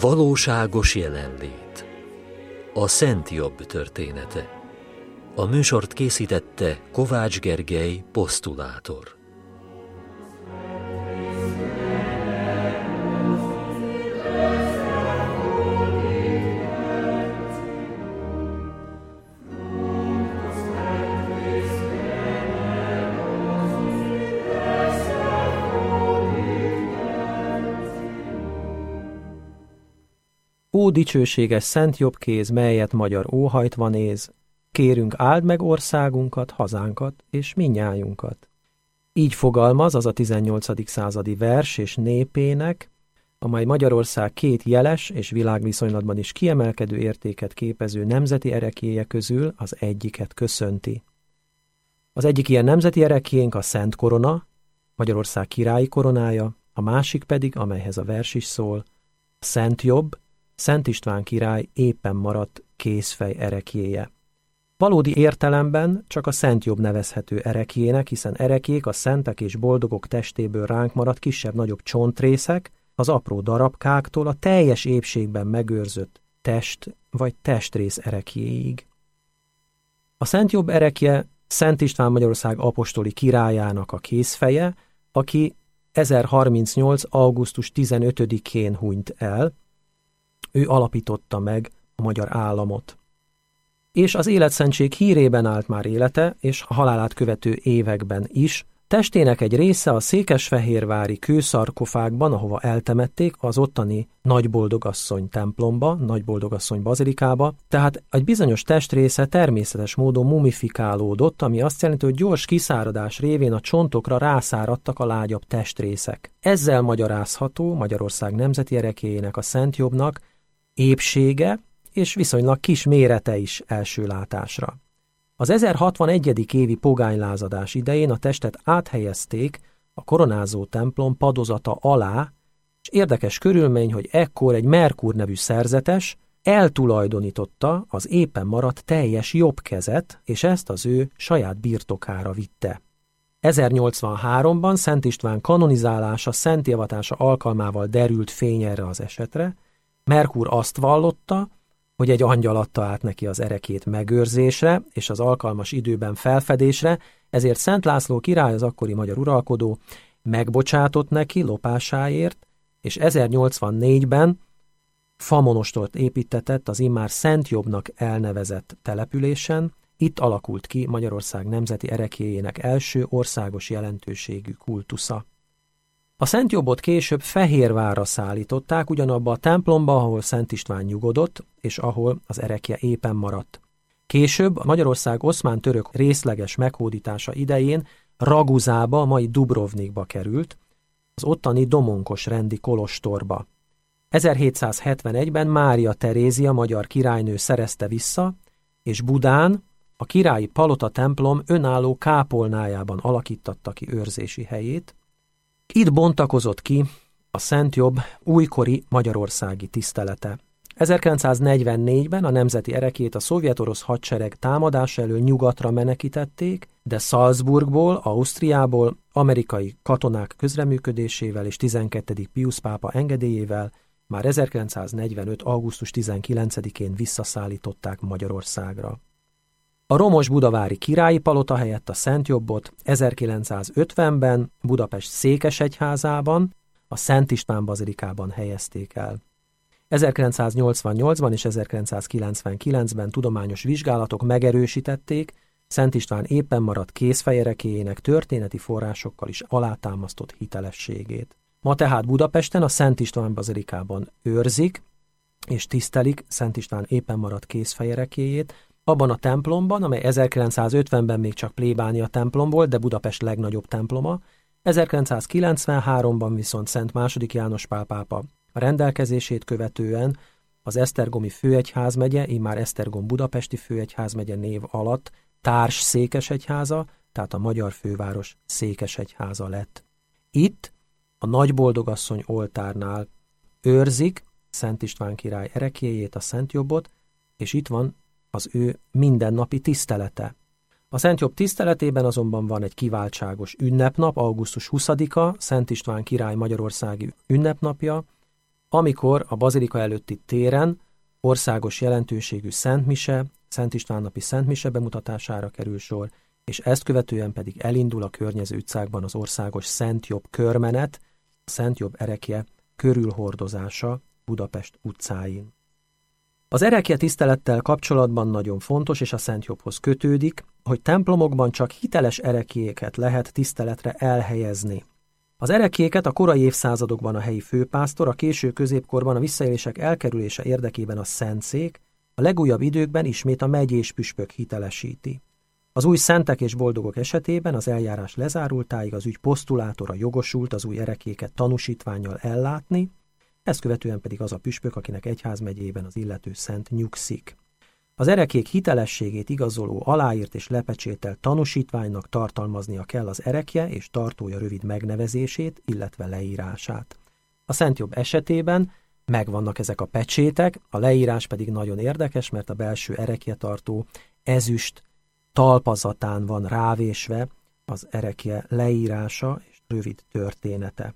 Valóságos jelenlét. A Szent Jobb története. A műsort készítette Kovács Gergely, posztulátor. Ó, dicsőséges Szent Jobbkéz, melyet magyar óhajtva néz, kérünk, áld meg országunkat, hazánkat és mindnyájunkat. Így fogalmaz az a 18. századi vers és népének, amely Magyarország két jeles és világviszonylatban is kiemelkedő értéket képező nemzeti ereklyéje közül az egyiket köszönti. Az egyik ilyen nemzeti ereklyénk a Szent Korona, Magyarország királyi koronája, a másik pedig, amelyhez a vers is szól, a Szent Jobb, Szent István király éppen maradt kézfej ereklyéje. Valódi értelemben csak a Szent Jobb nevezhető ereklyének, hiszen ereklyék a szentek és boldogok testéből ránk maradt kisebb-nagyobb csontrészek, az apró darabkáktól a teljes épségben megőrzött test vagy testrész ereklyéig. A Szent Jobb ereklye Szent István Magyarország apostoli királyának a kézfeje, aki 1038. augusztus 15-én hunyt el. Ő alapította meg a magyar államot. És az életszentség hírében állt már élete, és a halálát követő években is. Testének egy része a székesfehérvári kőszarkofágban, ahova eltemették, az ottani Nagyboldogasszony templomba, Nagyboldogasszony bazilikába, tehát egy bizonyos testrésze természetes módon mumifikálódott, ami azt jelenti, hogy gyors kiszáradás révén a csontokra rászáradtak a lágyabb testrészek. Ezzel magyarázható Magyarország nemzeti ereklyéjének, a Szent Jobbnak épsége és viszonylag kis mérete is első látásra. Az 1061. évi pogánylázadás idején a testet áthelyezték a koronázó templom padozata alá, és érdekes körülmény, hogy ekkor egy Merkur nevű szerzetes eltulajdonította az éppen maradt teljes jobb kezet, és ezt az ő saját birtokára vitte. 1083-ban Szent István kanonizálása, szentjavatása alkalmával derült fény erre az esetre. Merkur azt vallotta, hogy egy angyal adta át neki az ereklyét megőrzésre és az alkalmas időben felfedésre, ezért Szent László király, az akkori magyar uralkodó, megbocsátott neki lopásáért, és 1084-ben famonostort építtetett az immár Szent Jobbnak elnevezett településen. Itt alakult ki Magyarország nemzeti ereklyéjének első országos jelentőségű kultusza. A Szent Jobbot később Fehérvárra szállították, ugyanabba a templomba, ahol Szent István nyugodott, és ahol az ereklye éppen maradt. Később a Magyarország oszmán-török részleges meghódítása idején Raguzába, a mai Dubrovnikba került, az ottani Domonkos rendi kolostorba. 1771-ben Mária Terézia magyar királynő szerezte vissza, és Budán a királyi palota templom önálló kápolnájában alakíttatta ki őrzési helyét. Itt bontakozott ki a Szent Jobb újkori magyarországi tisztelete. 1944-ben a nemzeti ereklyét a szovjet-orosz hadsereg támadás elől nyugatra menekítették, de Salzburgból, Ausztriából, amerikai katonák közreműködésével és 12. Piusz pápa engedélyével már 1945. augusztus 19-én visszaszállították Magyarországra. A romos budavári királyi palota helyett a Szent Jobbot 1950-ben Budapest székesegyházában, a Szent István bazilikában helyezték el. 1988-ban és 1999-ben tudományos vizsgálatok megerősítették Szent István éppen maradt kézfej ereklyéjének történeti forrásokkal is alátámasztott hitelességét. Ma tehát Budapesten a Szent István bazilikában őrzik és tisztelik Szent István éppen maradt kézfej ereklyéjét, abban a templomban, amely 1950-ben még csak plébánia templom volt, de Budapest legnagyobb temploma, 1993-ban viszont Szent II. János Pál pápa a rendelkezését követően az Esztergomi főegyházmegye, immár Esztergom budapesti főegyházmegye név alatt társ székesegyháza, tehát a magyar főváros székesegyháza lett. Itt a Nagyboldogasszony oltárnál őrzik Szent István király ereklyéjét, a Szent Jobbot, és itt van az ő mindennapi tisztelete. A Szent Jobb tiszteletében azonban van egy kiváltságos ünnepnap, augusztus 20-a, Szent István király magyarországi ünnepnapja, amikor a bazilika előtti téren országos jelentőségű szentmise, Szent István napi szentmise bemutatására kerül sor, és ezt követően pedig elindul a környező utcákban az országos Szent Jobb körmenet, a Szent Jobb erekje körülhordozása Budapest utcáin. Az erekje tisztelettel kapcsolatban nagyon fontos, és a Szent Jobbhoz kötődik, hogy templomokban csak hiteles erekjéket lehet tiszteletre elhelyezni. Az erekjéket a korai évszázadokban a helyi főpásztor, a késő középkorban a visszaélések elkerülése érdekében a szentszék, a legújabb időkben ismét a megyés püspök hitelesíti. Az új szentek és boldogok esetében az eljárás lezárultáig az ügy posztulátora jogosult az új erekjéket tanúsítvánnyal ellátni, ezt követően pedig az a püspök, akinek egyházmegyében az illető szent nyugszik. Az erekjék hitelességét igazoló aláírt és lepecsételt tanúsítványnak tartalmaznia kell az erekje és tartója rövid megnevezését, illetve leírását. A Szent Jobb esetében megvannak ezek a pecsétek, a leírás pedig nagyon érdekes, mert a belső erekjetartó ezüst talpazatán van rávésve az erekje leírása és rövid története.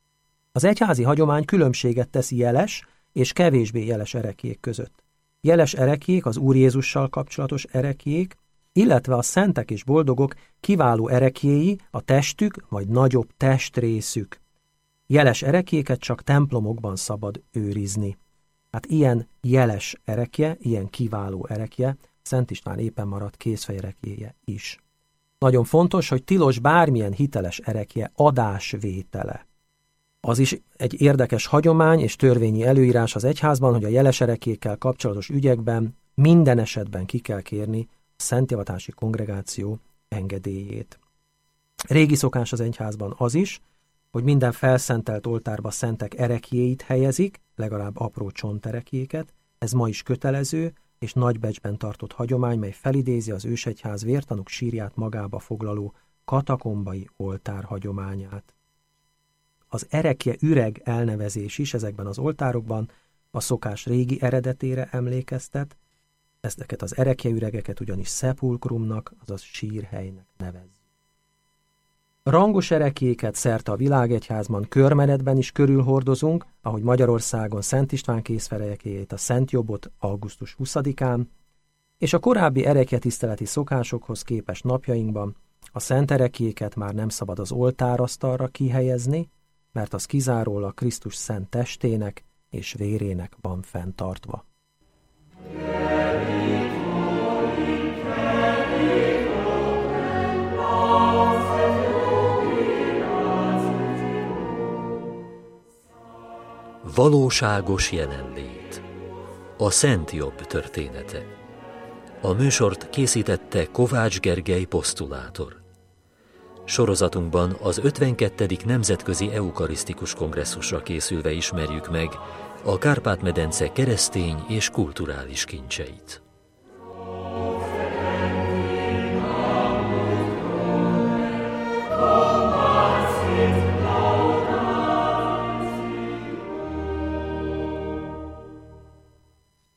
Az egyházi hagyomány különbséget tesz jeles és kevésbé jeles erekjék között. Jeles erekjék az Úr Jézussal kapcsolatos erekjék, illetve a szentek és boldogok kiváló erekjéi, a testük vagy nagyobb testrészük. Jeles erekjéket csak templomokban szabad őrizni. Hát ilyen jeles erekje, ilyen kiváló erekje, Szent István éppen maradt kézfejerekjéje is. Nagyon fontos, hogy tilos bármilyen hiteles erekje adásvétele. Az is egy érdekes hagyomány és törvényi előírás az egyházban, hogy a jeles erekjékkel kapcsolatos ügyekben minden esetben ki kell kérni a szentjavatási kongregáció engedélyét. Régi szokás az egyházban az is, hogy minden felszentelt oltárba szentek erekjéit helyezik, legalább apró csonterekjéket, ez ma is kötelező és nagybecsben tartott hagyomány, mely felidézi az ősegyház vértanúk sírját magába foglaló katakombai oltár hagyományát. Az erekje üreg elnevezés is ezekben az oltárokban a szokás régi eredetére emlékeztet, ezeket az erekje üregeket ugyanis szepulkrumnak, azaz sírhelynek nevezzük. Rangos erekjéket szerte a világegyházban körmenetben is körülhordozunk, ahogy Magyarországon Szent István kézfejerekjét, a Szent Jobbot augusztus 20-án, és a korábbi erekjetiszteleti szokásokhoz képest napjainkban a szent erekjéket már nem szabad az oltárasztalra kihelyezni, mert az kizárólag Krisztus szent testének és vérének van fenntartva. Valóságos jelenlét. A Szent Jobb története. A műsort készítette Kovács Gergely posztulátor. Sorozatunkban az 52. Nemzetközi Eukarisztikus Kongresszusra készülve ismerjük meg a Kárpát-medence keresztény és kulturális kincseit.